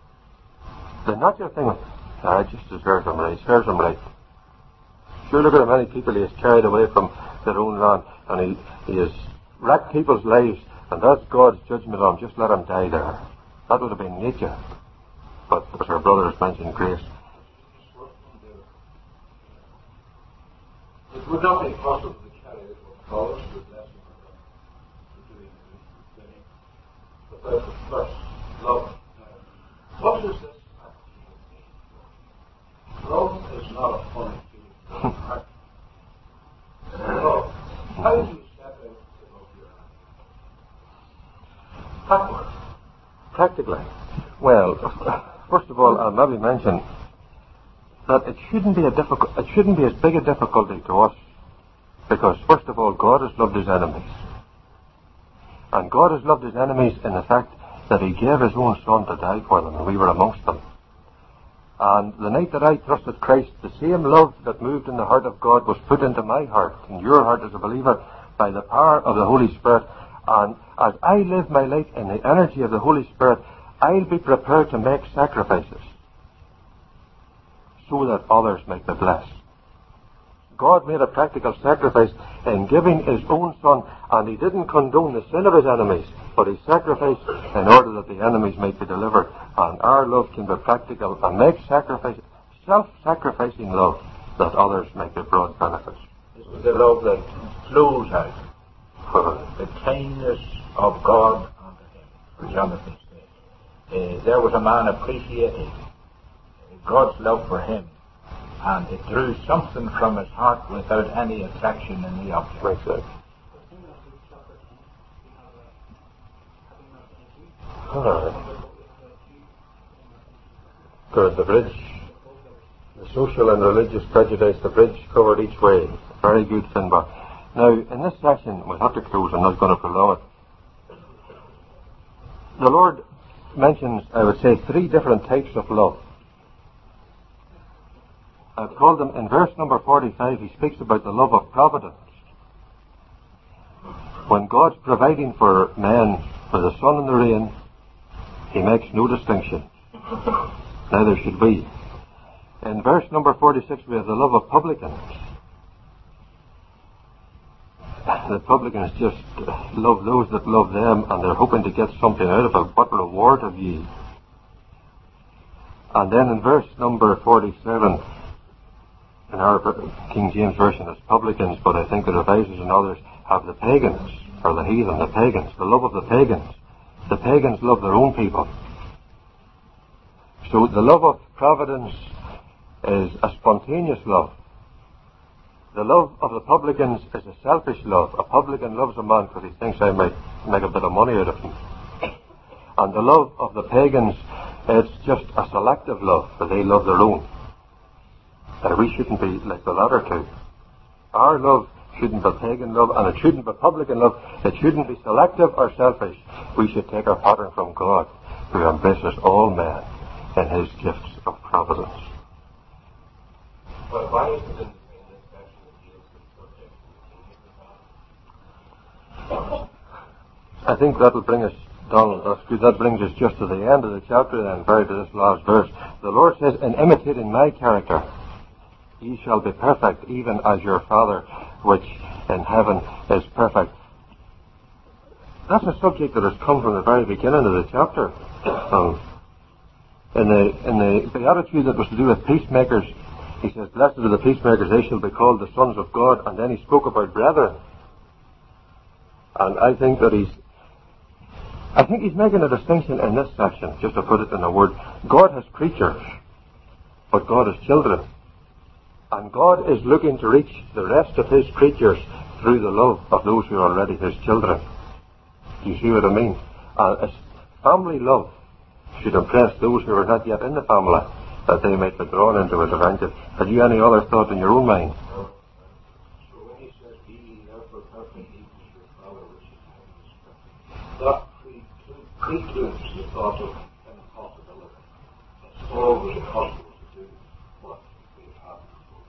A: the natural thing was, ah, just deserves him right, serves him right. Sure, look at how many people he has carried away from their own land, and he, he has wrecked people's lives, and that's God's judgment on him. Just let him die there. That would have been nature. But as our brothers mentioned, grace.
C: It would not be possible to carry it what follows the blessing of God to doing anything without the first love. What is this actually mean? Love is not a funny feeling. Love. How do you step out to love your enemy? Backward.
A: practically? Well, first of all, I'll maybe mention that it shouldn't be a difficult, it shouldn't be as big a difficulty to us, because first of all, God has loved his enemies. And God has loved his enemies in the fact that he gave his own son to die for them, and we were amongst them. And the night that I trusted Christ, the same love that moved in the heart of God was put into my heart, in your heart as a believer, by the power of the Holy Spirit. And as I live my life in the energy of the Holy Spirit, I'll be prepared to make sacrifices so that others might be blessed. God made a practical sacrifice in giving his own son, and he didn't condone the sin of his enemies, but he sacrificed in order that the enemies might be delivered. And our love can be practical and make sacrifice, self-sacrificing love, that others might be brought benefits.
B: This is the love that flows out for the kindness of God unto him, for Jonathan said. Uh, there was a man appreciating God's love for him, and it drew something from his heart without any attraction in the object.
A: Right, sir. Alright. Good, the bridge. The social and religious prejudice, the bridge covered each way. Very good, Finbar. Now, in this section, we'll have to close, I'm not going to prolong it. The Lord mentions, I would say, three different types of love. I've called them, in verse number forty-five, he speaks about the love of providence. When God's providing for men, for the sun and the rain, he makes no distinction. Neither should we. In verse number forty-six, we have the love of publicans. The publicans just love those that love them, and they're hoping to get something out of it. What reward have ye? And then in verse number forty-seven, in our King James Version, it's publicans, but I think the Revisers and others have the pagans, or the heathen, the pagans, the love of the pagans. The pagans love their own people. So the love of providence is a spontaneous love. The love of the publicans is a selfish love. A publican loves a man because he thinks I might make a bit of money out of him. And the love of the pagans, it's just a selective love, for they love their own. Uh, we shouldn't be like the latter two. Our love shouldn't be pagan love, and it shouldn't be publican love. It shouldn't be selective or selfish. We should take our pattern from God, who embraces all men in his gifts of providence.
E: Well, why is it in this section that deals with subjects of the kingdom of God?
A: I think that'll bring us, Donald, that's good. That brings us just to the end of the chapter then, very to this last verse. The Lord says, in imitating my character, ye shall be perfect, even as your Father which in heaven is perfect. That's a subject that has come from the very beginning of the chapter. Um, in the in the beatitude that was to do with peacemakers, he says, blessed are the peacemakers, they shall be called the sons of God. And then he spoke about brethren. And I think that he's I think he's making a distinction in this section, just to put it in a word. God has creatures, but God has children. And God is looking to reach the rest of his creatures through the love of those who are already his children. Do you see what I mean? Uh, family love should impress those who are not yet in the family, that they might be drawn into it eventually. Have you any other thought in your own mind?
C: So when he says, be ye therefore perfect, even as your Father which is in heaven is perfect, that precludes the thought of impossibility. It's always possible to do what we have before.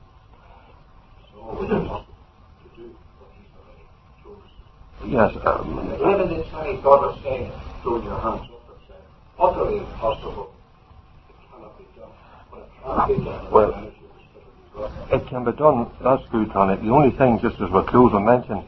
C: It's always possible to do what he's already told us.
A: Yes. Um,
C: Even in time, God is saying, throw your hands up and say, utterly impossible. It cannot be done. When it can't be done,
A: Well,
C: then it is God.
A: it can be done. That's good, Tony. The only thing, just as we close, I mentioned,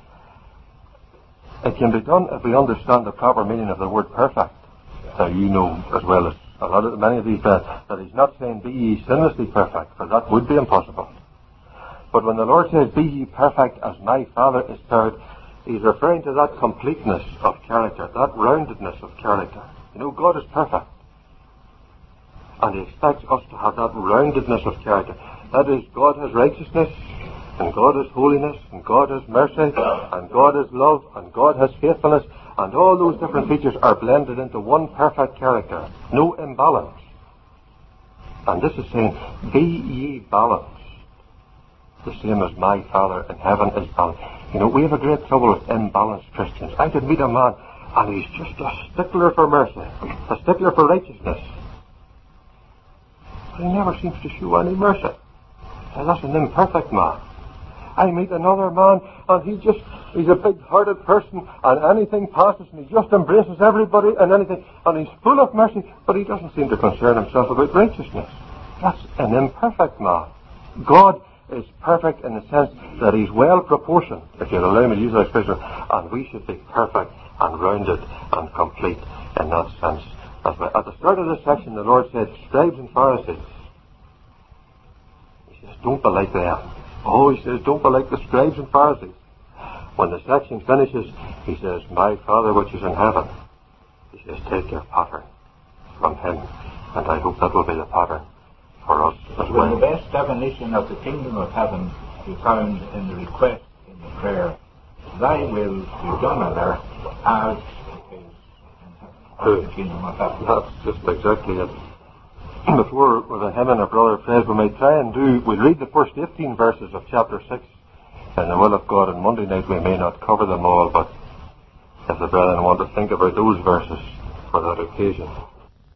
A: it can be done if we understand the proper meaning of the word perfect. Now, you know as well as a lot of many of these men that he's not saying be ye sinlessly perfect, for that would be impossible. But when the Lord says be ye perfect as my Father is perfect, he's referring to that completeness of character, that roundedness of character. You know, God is perfect. And he expects us to have that roundedness of character. That is, God has righteousness, and God has holiness, and God has mercy, and God has love, and God has faithfulness, And all those different features are blended into one perfect character. No imbalance. And this is saying, be ye balanced. The same as my Father in heaven is balanced. You know, we have a great trouble with imbalanced Christians. I could meet a man, and he's just a stickler for mercy, a stickler for righteousness. But he never seems to show any mercy. And that's an imperfect man. I meet another man, and he just, he's a big-hearted person, and anything passes, and he just embraces everybody and anything, and he's full of mercy, but he doesn't seem to concern himself about righteousness. That's an imperfect man. God is perfect in the sense that he's well proportioned, if you'll allow me to use that expression, and we should be perfect and rounded and complete in that sense. As at the start of this section, the Lord said, scribes and Pharisees. He says, don't be like them. Oh, he says, don't be like the scribes and Pharisees. When the section finishes, he says, my Father which is in heaven. He says, take your pattern from him. And I hope that will be the pattern for us as well.
B: Well, the best definition of the kingdom of heaven is found in the request in the prayer, thy will be done on earth as it is in heaven. That's the kingdom of heaven.
A: That's just exactly it. Before with a hymn and a brother prays, we may try and do, we'll read the first eighteen verses of chapter six in the will of God, and Monday night we may not cover them all, but if the brethren want to think about those verses for that occasion.